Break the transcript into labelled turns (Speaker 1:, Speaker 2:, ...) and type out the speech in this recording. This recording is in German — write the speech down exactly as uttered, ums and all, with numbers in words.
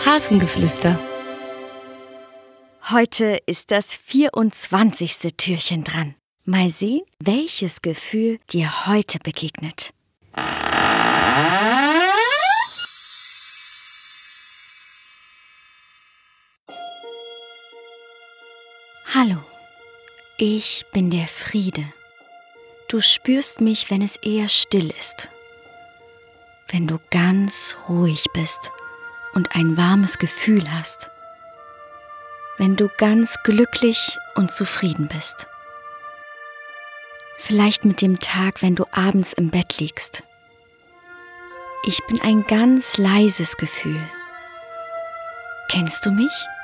Speaker 1: Hafengeflüster.
Speaker 2: Heute ist das vierundzwanzigste Türchen dran. Mal sehen, welches Gefühl dir heute begegnet. Hallo, ich bin der Friede. Du spürst mich, wenn es eher still ist. Wenn du ganz ruhig bist und ein warmes Gefühl hast. Wenn du ganz glücklich und zufrieden bist. Vielleicht mit dem Tag, wenn du abends im Bett liegst. Ich bin ein ganz leises Gefühl. Kennst du mich?